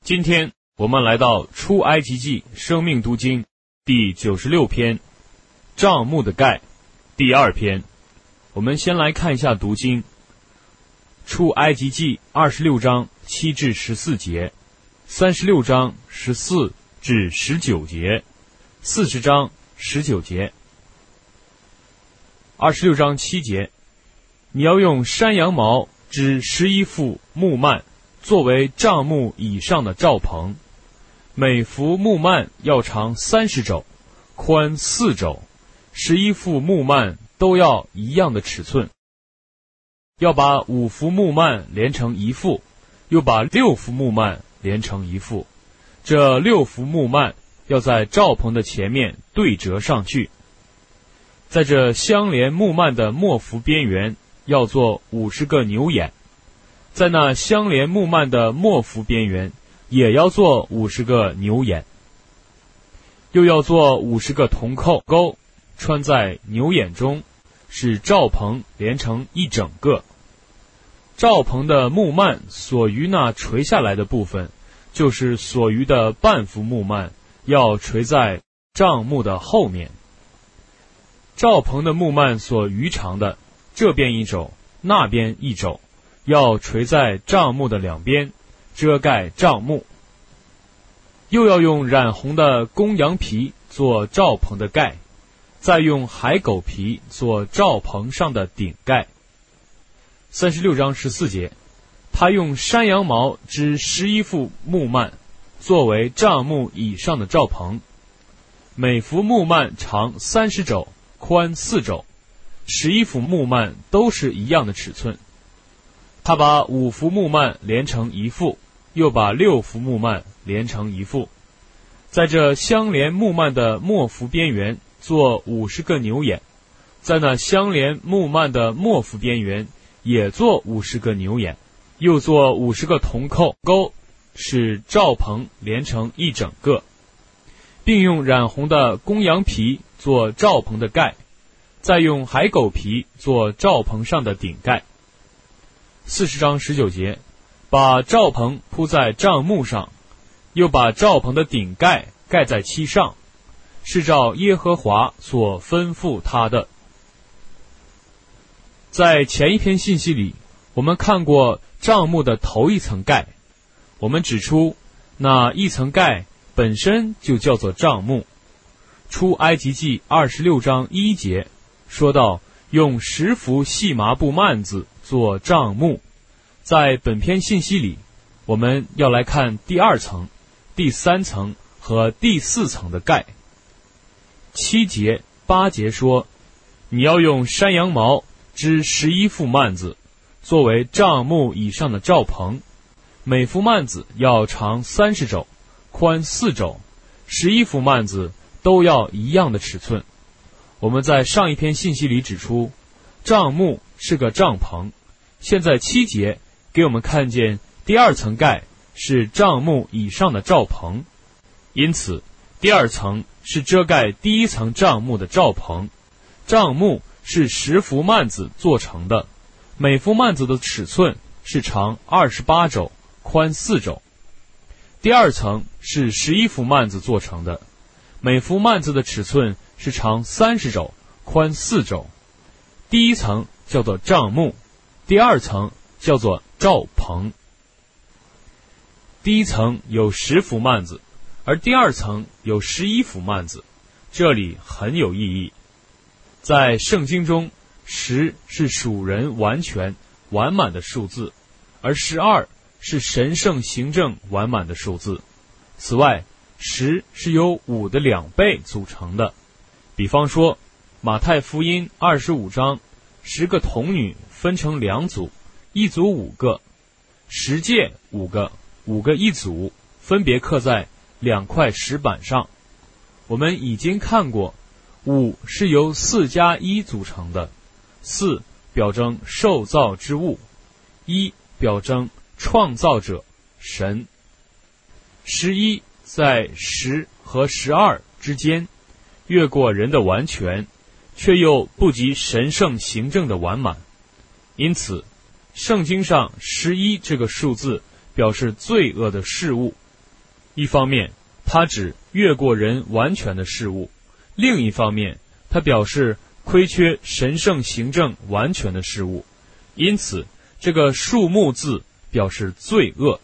今天我们来到出埃及记生命读经第96篇，帐幕的盖，第2篇。我们先来看一下读经。出埃及记26章7至14节，36章14至19节，40章19节。26章7节，你要用山羊毛织11副木幔，作为帐幕以上的罩棚，每幅木幔要长30肘，宽4肘，11副木幔都要一样的尺寸。要把5幅木幔连成一副，又把6幅木幔连成一副。这6幅木幔要在罩棚的前面对折上去。在这相连木幔的末幅边缘要做50个牛眼，在那相连木幔的末幅边缘也要做50个牛眼，又要做50个铜扣钩，穿在牛眼中，使罩棚连成一整个。罩棚的木幔所余那垂下来的部分，就是所余的半幅木幔，要垂在帐幕的后面。罩棚的木幔所余长的，这边1肘，那边1肘，要垂在帐幕的两边，遮盖帐幕。又要用染红的公羊皮做罩棚的盖，再用海狗皮做罩棚上的顶盖。36章14节，他用山羊毛织11副木幔，作为帐幕以上的罩棚，每幅木幔长30肘，宽4肘，11幅木幔都是一样的尺寸。他把5幅木幔连成一副，又把6幅木幔连成一副。在这相连木幔的末幅边缘做50个牛眼，在那相连木幔的末幅边缘也做50个牛眼，又做50个铜扣钩，使罩棚连成一整个，并用染红的公羊皮做罩棚的盖，再用海狗皮做罩棚上的顶盖。40章19节，把罩棚铺在帐幕上，又把罩棚的顶盖盖在其上，是照耶和华所吩咐他的。在前一篇信息里，我们看过帐幕的头一层盖，我们指出那一层盖本身就叫做帐幕。出埃及记26章1节说到用10幅细麻布幔子做帐幕。在本篇信息里，我们要来看第2层、第3层和第4层的盖。7节、8节说，你要用山羊毛织11副幔子，作为帐幕以上的罩棚，每幅幔子要长30肘，宽4肘，11幅幔子都要一样的尺寸。我们在上一篇信息里指出，帐幕是个帐篷。现在7节给我们看见第2层盖是帐幕以上的罩棚，因此第2层是遮盖第1层帐幕的罩棚。帐幕是10幅幔子做成的，每幅幔子的尺寸是长28肘，宽4肘。第2层是11幅幔子做成的，每幅幔子的尺寸是长30肘，宽4肘。第1层叫做帐幕，第2层叫做罩棚。第1层有10幅幔子，而第2层有11幅幔子，这里很有意义。在圣经中，10是属人完全完满的数字，而12是神圣行政完满的数字。此外，10是由5的2倍组成的。比方说，马太福音25章，10个童女分成2组，一组5个，10诫5个，5个一组，分别刻在2块石板上。我们已经看过，5是由4加1组成的，4表征受造之物，1表征创造者神。11在10和12之间，越过人的完全，却又不及神圣行政的完满。因此，圣经上11这个数字表示罪恶的事物， 一方面，它指越过人完全的事物；另一方面，它表示亏缺神圣行政完全的事物。因此，这个数目字表示罪恶。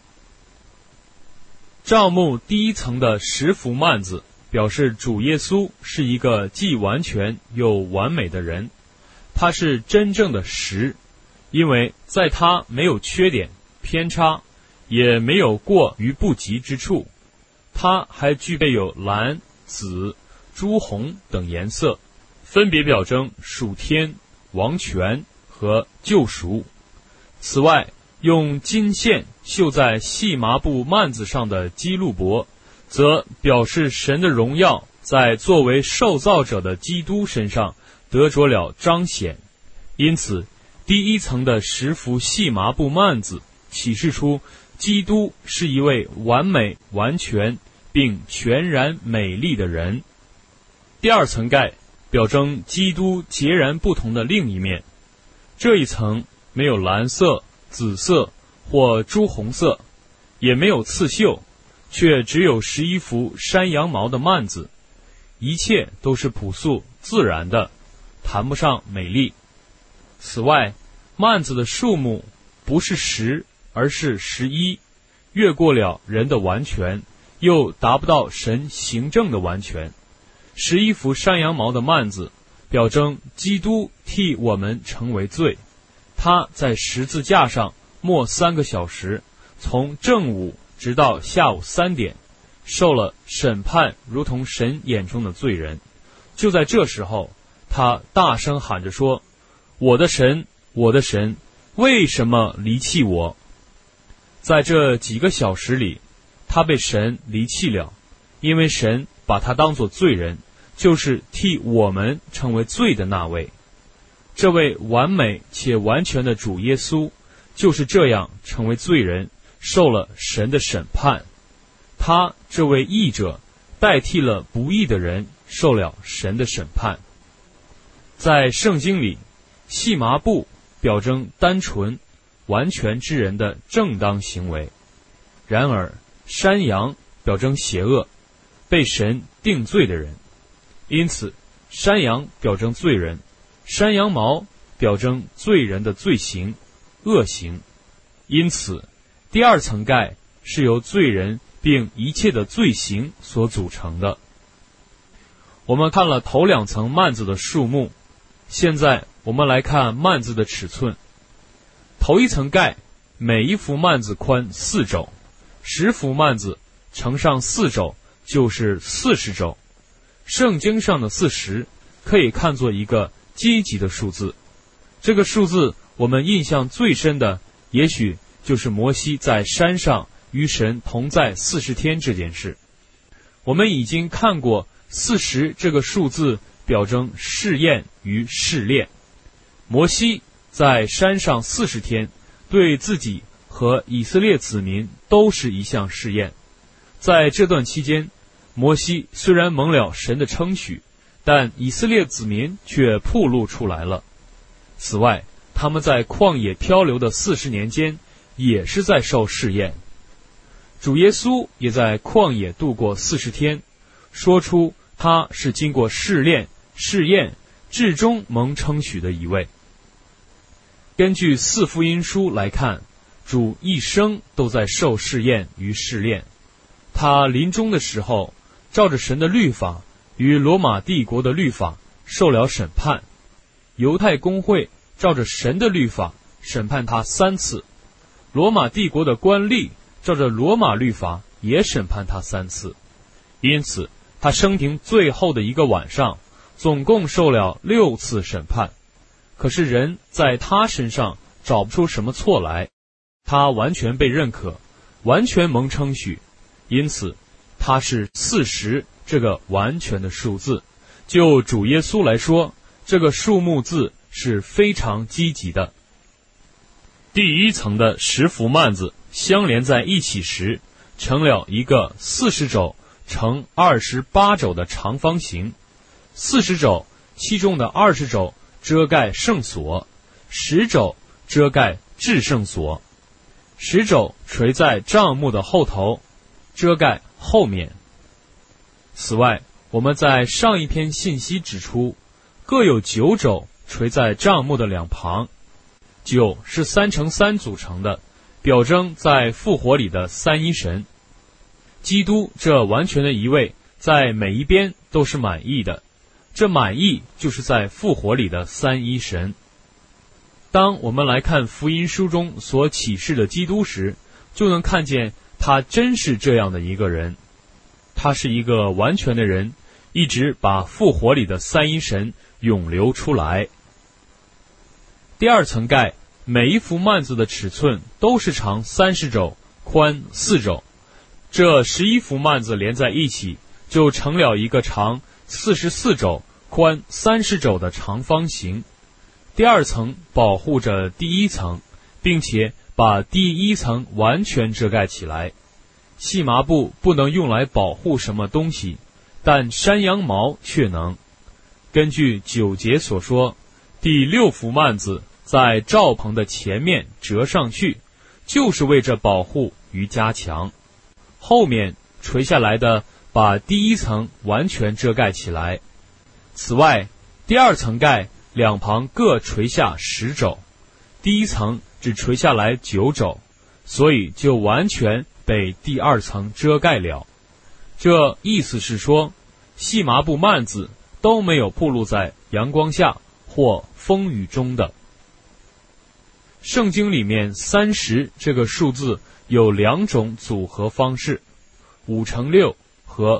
帐幕第一层的10幅幔子表示主耶稣是一个既完全又完美的人，他是真正的实，因为在他没有缺点、偏差，也没有过于不及之处。他还具备有蓝、紫、朱红等颜色，分别表征属天、王权和救赎。此外，用金线绣在细麻布幔子上的基路伯，则表示神的荣耀在作为受造者的基督身上得着了彰显。因此，第一层的10幅细麻布幔子启示出基督是一位完美、完全并全然美丽的人。第二层盖表征基督截然不同的另一面，这一层没有蓝色、紫色或朱红色，也没有刺绣，却只有11幅山羊毛的幔子，一切都是朴素自然的，谈不上美丽。此外，幔子的数目不是10，而是11，越过了人的完全，又达不到神行政的完全。11幅山羊毛的幔子表征基督替我们成为罪，他在十字架上没3个小时，从正午直到下午3点，受了审判如同神眼中的罪人。就在这时候，他大声喊着说：我的神，我的神，为什么离弃我？在这几个小时里，他被神离弃了，因为神把他当作罪人，就是替我们成为罪的那位。这位完美且完全的主耶稣就是这样成为罪人，受了神的审判。他这位义者代替了不义的人，受了神的审判。在圣经里，细麻布表征单纯完全之人的正当行为，然而山羊表征邪恶，被神定罪的人。因此，山羊表征罪人，山羊毛表征罪人的罪行、恶行。因此，第二层盖是由罪人并一切的罪行所组成的。我们看了头2层幔子的数目，现在我们来看幔子的尺寸。头一层盖，每一幅幔子宽4肘，10幅幔子乘上4肘就是40肘。圣经上的40可以看作一个积极的数字。这个数字我们印象最深的，也许就是摩西在山上与神同在40天这件事。我们已经看过40这个数字表征试验与试炼。摩西在山上40天，对自己和以色列子民都是一项试验。在这段期间，摩西虽然蒙了神的称许，但以色列子民却暴露出来了。此外，他们在旷野漂流的40年间，也是在受试验。主耶稣也在旷野度过40天，说出他是经过试炼、试验，至终蒙称许的一位。根据4福音书来看，主一生都在受试验与试炼。他临终的时候，照着神的律法与罗马帝国的律法受了审判。犹太公会照着神的律法审判他3次，罗马帝国的官吏照着罗马律法也审判他3次。因此，他生平最后的一个晚上，总共受了6次审判。可是人在他身上找不出什么错来，他完全被认可，完全蒙称许。因此，他是40这个完全的数字。就主耶稣来说，这个数目字是非常积极的。第一层的10幅幔子相连在一起时，成了一个40肘乘28肘的长方形。40肘其中的20肘遮盖圣所，10肘遮盖至圣所。10肘垂在帐幕的后头， 遮盖后面。此外，我们在上一篇信息指出，各有9肘垂在帐幕的两旁，9是3×3组成的，表征在复活里的三一神。基督这完全的一位在每一边都是满意的，这满意就是在复活里的三一神。当我们来看福音书中所启示的基督时，就能看见他真是这样的一个人。他是一个完全的人，一直把复活里的三一神涌流出来。第二层盖，每一幅幔子的尺寸都是长30肘，宽4肘。这11幅幔子连在一起，就成了一个长44肘、宽30肘的长方形。第二层保护着第一层，并且把第一层完全遮盖起来。细麻布不能用来保护什么东西，但山羊毛却能。根据9节所说，第6幅幔子在罩棚的前面折上去，就是为着保护与加强。后面垂下来的把第一层完全遮盖起来。此外，第二层盖两旁各垂下10肘，第一层只垂下来9肘，所以就完全被第二层遮盖了。这意思是说，细麻布幔子都没有暴露在阳光下或风雨中的。圣经里面30这个数字有2种组合方式，5×6和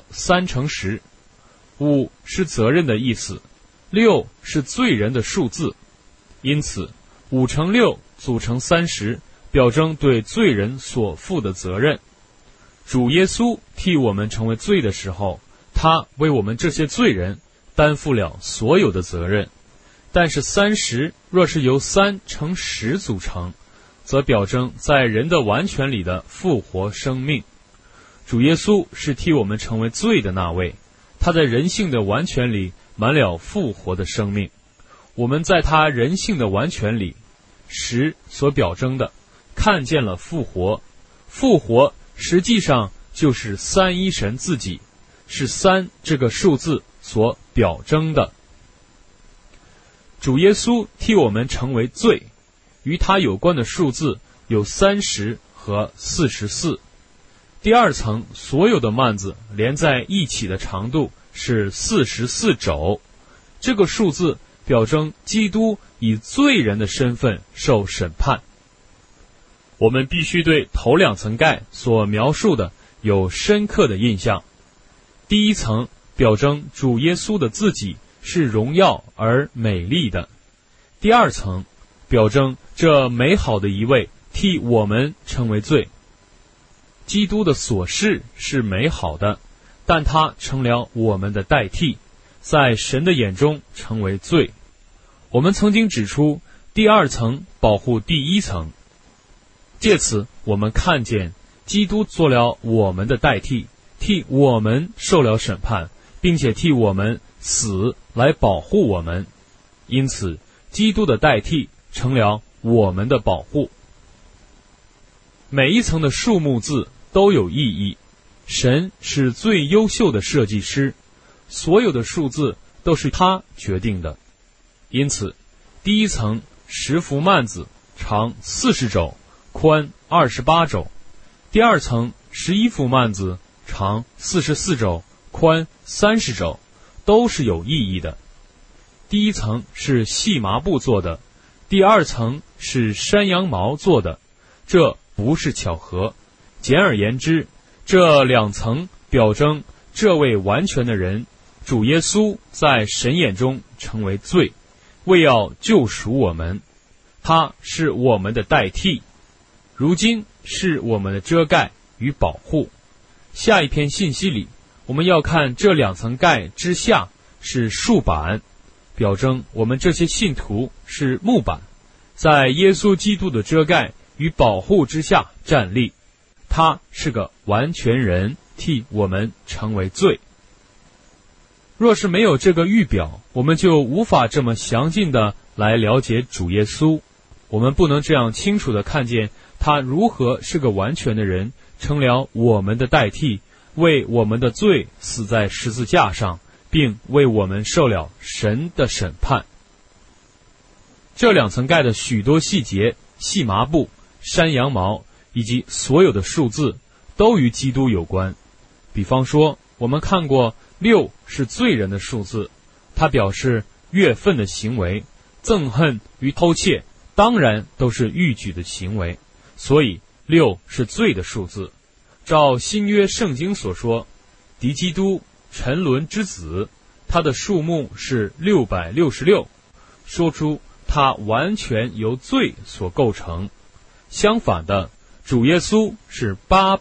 3×10。5是责任的意思，6是罪人的数字，因此5×6组成30，表征对罪人所负的责任。主耶稣替我们成为罪的时候，他为我们这些罪人担负了所有的责任。但是30若是由3×10组成，则表征在人的完全里的复活生命。主耶稣是替我们成为罪的那位，他在人性的完全里满了复活的生命。我们在他人性的完全里，10所表征的看见了复活。复活实际上就是三一神自己，是3这个数字所表征的。主耶稣替我们成为罪，与他有关的数字有30和44。第二层所有的幔子连在一起的长度是44肘，这个数字表征基督以罪人的身份受审判。我们必须对头2层盖所描述的有深刻的印象。第一层表征主耶稣的自己是荣耀而美丽的，第二层表征这美好的一位替我们成为罪。基督的所事是美好的，但他成了我们的代替，在神的眼中成为罪。我们曾经指出，第二层保护第一层，借此我们看见基督做了我们的代替，替我们受了审判，并且替我们死来保护我们。因此基督的代替成了我们的保护。每一层的数目字都有意义，神是最优秀的设计师，所有的数字都是他决定的。因此第一层10幅幔子长40肘，宽28肘，第二层11幅幔子长44肘，宽30肘，都是有意义的。第一层是细麻布做的，第二层是山羊毛做的，这不是巧合。简而言之，这2层表征这位完全的人，主耶稣在神眼中成为罪，为要救赎我们。他是我们的代替，如今是我们的遮盖与保护。下一篇信息里，我们要看这2层盖之下是树板，表征我们这些信徒是木板，在耶稣基督的遮盖与保护之下站立。他是个完全人，替我们成为罪。若是没有这个预表，我们就无法这么详尽的来了解主耶稣。我们不能这样清楚的看见他如何是个完全的人， 成了我们的代替，为我们的罪死在十字架上，并为我们受了神的审判。这2层盖的许多细节、细麻布、山羊毛以及所有的数字都与基督有关。比方说，我们看过6是罪人的数字，它表示越分的行为，憎恨与偷窃当然都是逾矩的行为，所以6是罪的数字。照新约圣经所说，敌基督沉沦之子，他的数目是666，说出他完全由罪所构成。相反的，主耶稣是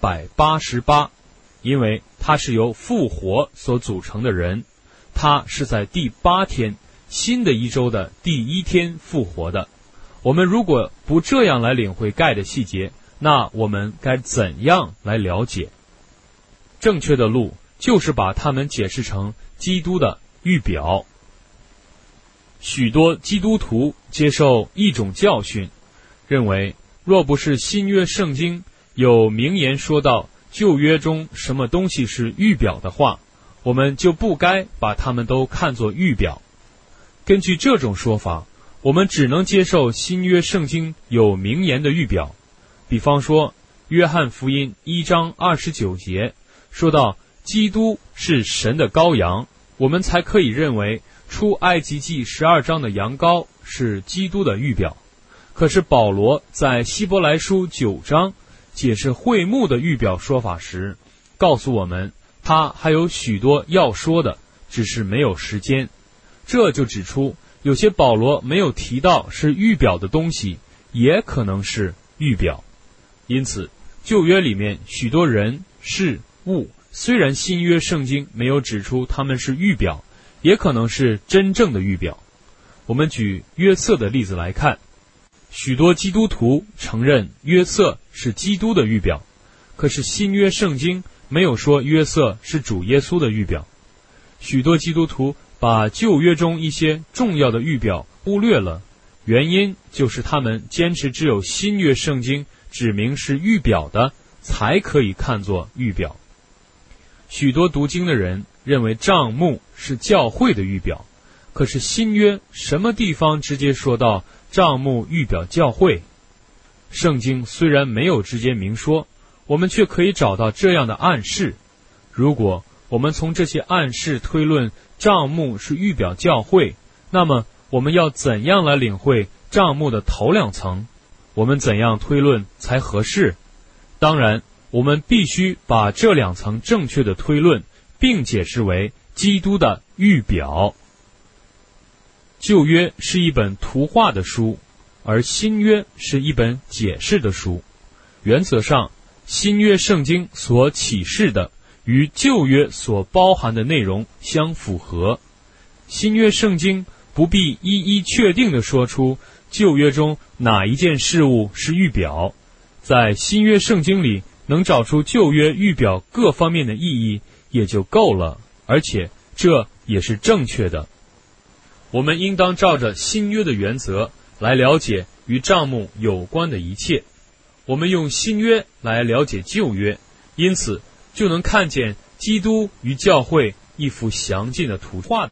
888，因为他是由复活所组成的人，他是在第8天，新的一周的第1天复活的。我们如果不这样来领会盖的细节，那我们该怎样来了解？正确的路就是把它们解释成基督的预表。许多基督徒接受一种教训，认为若不是新约圣经有明言说到旧约中什么东西是预表的话，我们就不该把它们都看作预表。根据这种说法，我们只能接受新约圣经有明言的预表。比方说，约翰福音1章29节说到基督是神的羔羊，我们才可以认为出埃及记12章的羊羔是基督的预表。可是保罗在希伯来书9章解释会幕的预表说法时，告诉我们他还有许多要说的，只是没有时间。这就指出有些保罗没有提到是预表的东西，也可能是预表。因此旧约里面许多人事物，虽然新约圣经没有指出他们是预表，也可能是真正的预表。我们举约瑟的例子来看，许多基督徒承认约瑟是基督的预表，可是新约圣经没有说约瑟是主耶稣的预表。许多基督徒把旧约中一些重要的预表忽略了，原因就是他们坚持只有新约圣经指明是预表的，才可以看作预表。许多读经的人认为帐幕是教会的预表，可是新约什么地方直接说到帐幕预表教会？圣经虽然没有直接明说，我们却可以找到这样的暗示。如果我们从这些暗示推论帐幕是预表教会，那么我们要怎样来领会帐幕的头2层？我们怎样推论才合适？当然，我们必须把这2层正确的推论，并解释为基督的预表。旧约是一本图画的书，而新约是一本解释的书。原则上，新约圣经所启示的与旧约所包含的内容相符合。新约圣经不必一一确定地说出旧约中哪一件事物是预表，在新约圣经里能找出旧约预表各方面的意义也就够了，而且这也是正确的。我们应当照着新约的原则来了解与帐幕有关的一切。我们用新约来了解旧约，因此就能看见基督与教会一幅详尽的图画。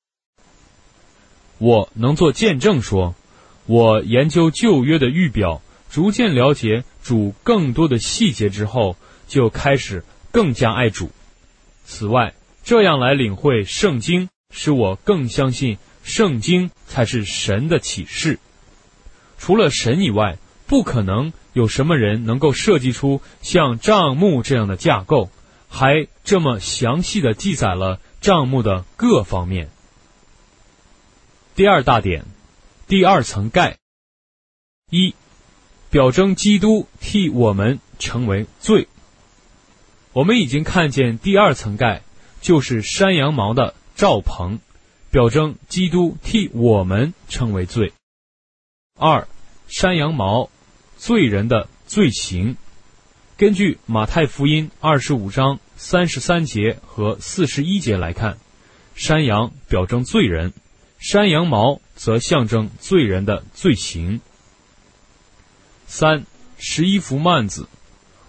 我能做见证说，我研究旧约的预表，逐渐了解主更多的细节之后，就开始更加爱主。此外，这样来领会圣经，使我更相信圣经才是神的启示。除了神以外，不可能有什么人能够设计出像帐幕这样的架构，还这么详细地记载了帐幕的各方面。第2大点，第2层盖。1. 表征基督替我们成为罪。我们已经看见第2层盖就是山羊毛的罩棚，表征基督替我们成为罪。2. 山羊毛，罪人的罪行。根据马太福音25章33节和41节来看，山羊表征罪人，山羊毛则象征罪人的罪行。3. 11幅幔子。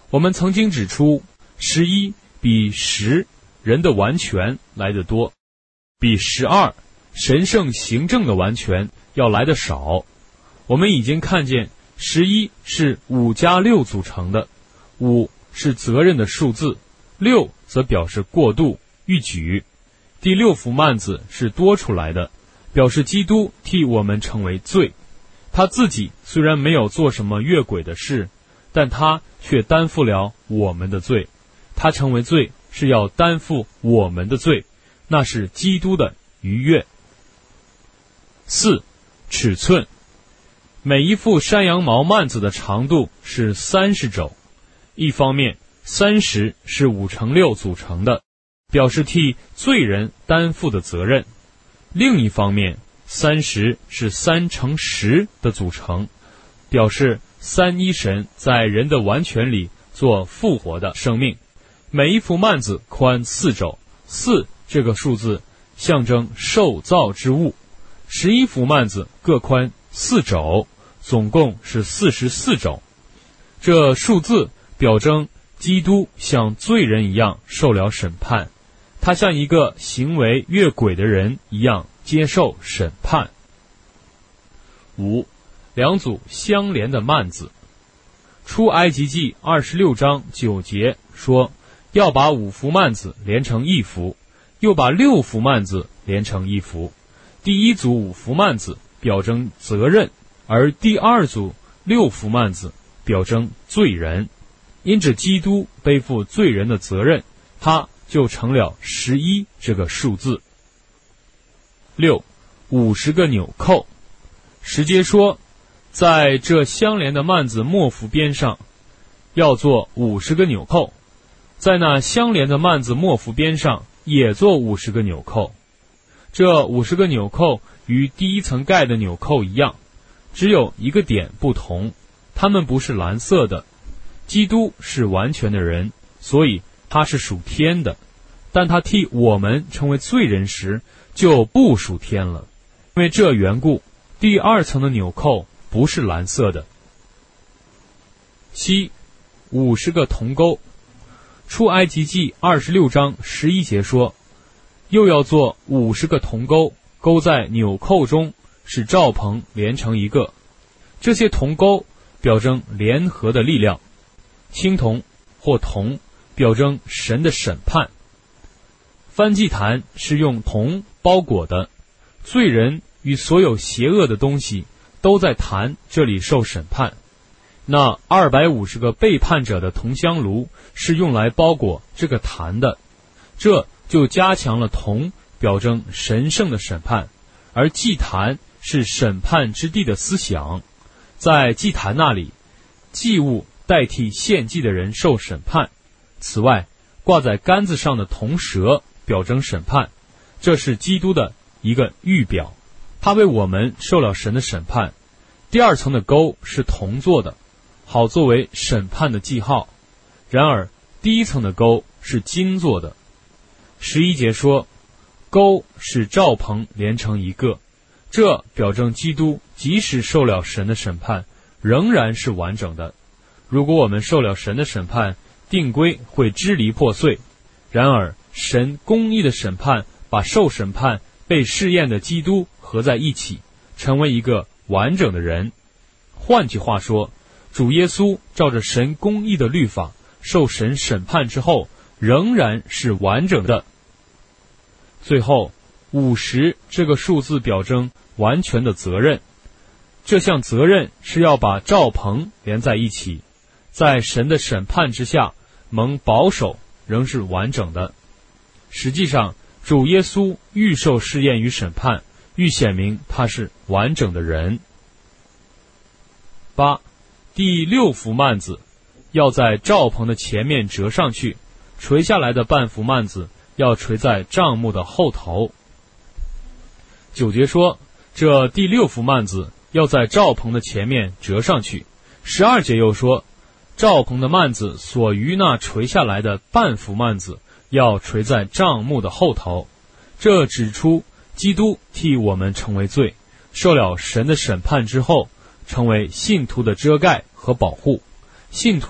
我们曾经指出，11比10人的完全来得多，比12神圣行政的完全要来得少。我们已经看见11是5加6组成的，5是责任的数字，6则表示过度逾矩。第6幅幔子是多出来的，表示基督替我们成为罪。他自己虽然没有做什么越轨的事，但他却担负了我们的罪。他成为罪是要担负我们的罪，那是基督的逾越。4. 尺寸。每一副山羊毛幔子的长度是30肘。一方面，30是5×6组成的，表示替罪人担负的责任；另一方面，30是3×10的组成，表示三一神在人的完全里做复活的生命。每一幅幔子宽4肘，4这个数字象征受造之物。11幅幔子各宽4肘，总共是44肘。这数字表征基督像罪人一样受了审判，他像一个行为越轨的人一样接受审判。5. 两组相连的幔子。出埃及记26章9节说，要把5幅幔子连成一幅，又把6幅幔子连成一幅。第一组5幅幔子表征责任，而第二组6幅幔子表征罪人。因着基督背负罪人的责任，他就成了11这个数字。6. 50个纽扣。10节说，在这相连的幔子末幅边上要做50个纽扣，在那相连的幔子末幅边上也做50个纽扣。这50个纽扣与第一层盖的纽扣一样，只有一个点不同，它们不是蓝色的。基督是完全的人，所以他是属天的，但他替我们成为罪人时就不属天了。因为这缘故，第二层的纽扣不是蓝色的。7. 50个铜钩。出埃及记26章11节说，又要做50个铜钩，钩在纽扣中，使罩棚连成一个。这些铜钩表征联合的力量。青铜或铜表征神的审判。燔祭坛是用铜包裹的，罪人与所有邪恶的东西都在坛这里受审判。那250个背叛者的铜香炉是用来包裹这个坛的，这就加强了铜表征神圣的审判，而祭坛是审判之地的思想。在祭坛那里，祭物代替献祭的人受审判。此外，挂在杆子上的铜蛇表征审判，这是基督的一个预表，他为我们受了神的审判。第二层的钩是铜做的，好作为审判的记号。然而第一层的钩是金做的。11节说，钩使罩棚连成一个，这表征基督即使受了神的审判，仍然是完整的。如果我们受了神的审判，定规会支离破碎。然而神公义的审判把受审判被试验的基督合在一起，成为一个完整的人。换句话说，主耶稣照着神公义的律法受神审判之后，仍然是完整的。最后50这个数字表征完全的责任。这项责任是要把罩棚连在一起，在神的审判之下蒙保守，仍是完整的。实际上主耶稣预受试验与审判，预显明他是完整的人。8. 第6幅幔子要在罩棚的前面折上去，垂下来的半幅幔子要垂在帐幕的后头。9节说，这第6幅幔子要在罩棚的前面折上去。12节又说，罩棚的幔子所余那垂下来的半幅幔子要垂在帐幕的后头。这指出基督替我们成为罪，受了神的审判之后，成为信徒的遮盖和保护。信徒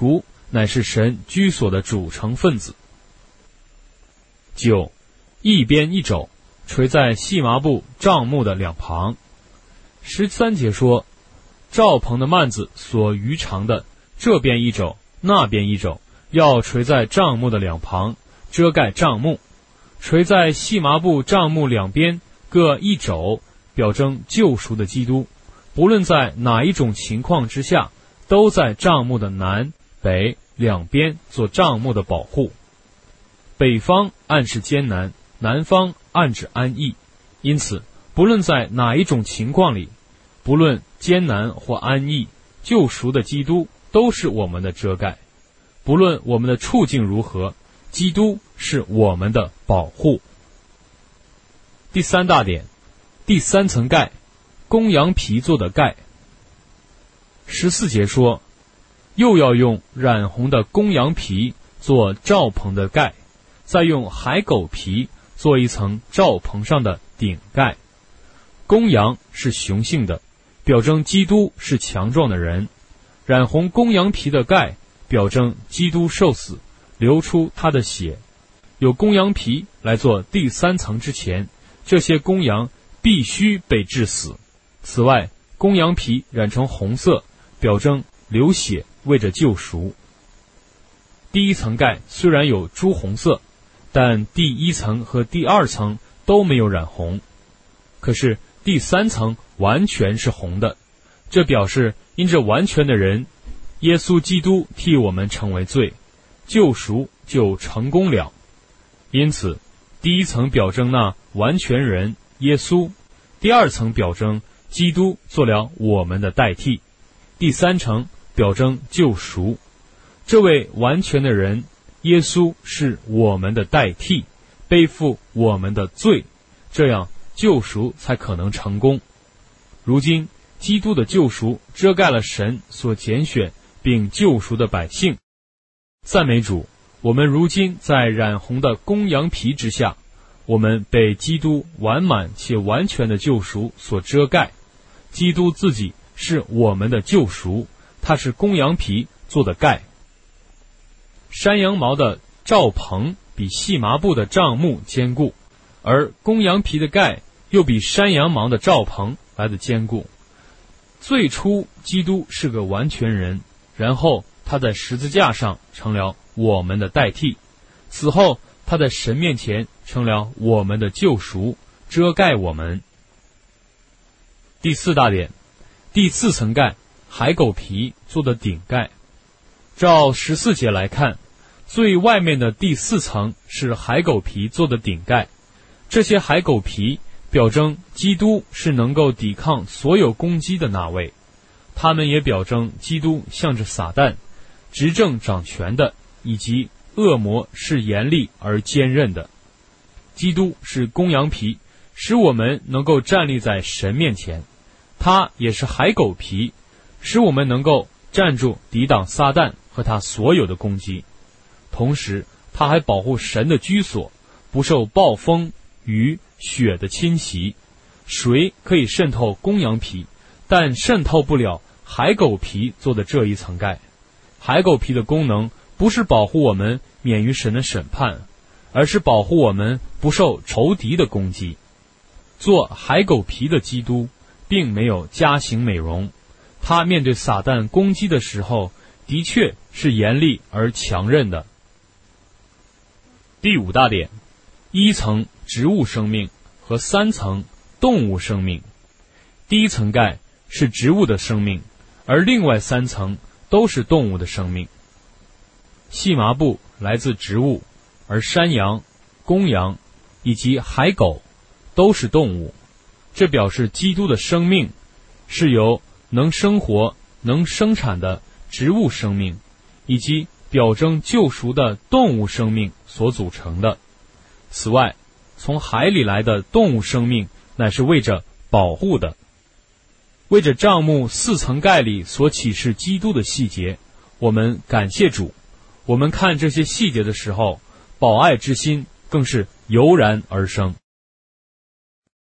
乃是神居所的组成分子。9. 一边一肘，垂在细麻布帐幕的两旁。13节说，罩棚的幔子所余长的这边一肘，那边一肘，要垂在帐幕的两旁，遮盖帐幕。垂在细麻布帐幕两边各一肘，表征救赎的基督，不论在哪一种情况之下，都在帐幕的南北两边做帐幕的保护。北方暗示艰难，南方暗指安逸，因此不论在哪一种情况里，不论艰难或安逸，救赎的基督都是我们的遮盖。不论我们的处境如何，基督是我们的保护。第3大点，第3层盖，公羊皮做的盖。14节说，又要用染红的公羊皮做罩棚的盖，再用海狗皮做一层罩棚上的顶盖。公羊是雄性的，表征基督是强壮的人。染红公羊皮的盖，表征基督受死，流出他的血。有公羊皮来做第3层之前，这些公羊必须被治死。此外，公羊皮染成红色，表征流血为着救赎。第1层盖虽然有朱红色，但第1层和第2层都没有染红。可是第3层完全是红的，这表示因着完全的人耶稣基督替我们成为罪，救赎就成功了。因此第1层表征那完全人耶稣，第2层表征基督做了我们的代替，第3层表征救赎。这位完全的人耶稣是我们的代替，背负我们的罪，这样救赎才可能成功。如今基督的救赎遮盖了神所拣选并救赎的百姓。赞美主，我们如今在染红的公羊皮之下，我们被基督完满且完全的救赎所遮盖。基督自己是我们的救赎，他是公羊皮做的盖。山羊毛的罩棚比细麻布的帐幕坚固，而公羊皮的盖又比山羊毛的罩棚来得坚固。最初基督是个完全人，然后他在十字架上成了我们的代替，此后他在神面前成了我们的救赎，遮盖我们。第4大点，第4层盖，海狗皮做的顶盖。照14节来看，最外面的第4层是海狗皮做的顶盖。这些海狗皮表征基督是能够抵抗所有攻击的那位，他们也表征基督向着撒旦执政掌权的，以及恶魔是严厉而坚韧的。基督是公羊皮，使我们能够站立在神面前，他也是海狗皮，使我们能够站住抵挡撒旦和他所有的攻击。同时他还保护神的居所不受暴风雨雪的侵袭。水可以渗透公羊皮，但渗透不了海狗皮做的这一层盖。海狗皮的功能不是保护我们免于神的审判，而是保护我们不受仇敌的攻击。做海狗皮的基督并没有加型美容，他面对撒旦攻击的时候的确是严厉而强韧的。第5大点，1层植物生命和3层动物生命。第1层盖是植物的生命，而另外3层都是动物的生命。细麻布来自植物，而山羊、公羊以及海狗都是动物。这表示基督的生命是由能生活、能生产的植物生命，以及表征救赎的动物生命所组成的。此外，从海里来的动物生命乃是为着保护的。为着帐幕4层盖里所启示基督的细节，我们感谢主。我们看这些细节的时候，保爱之心更是油然而生。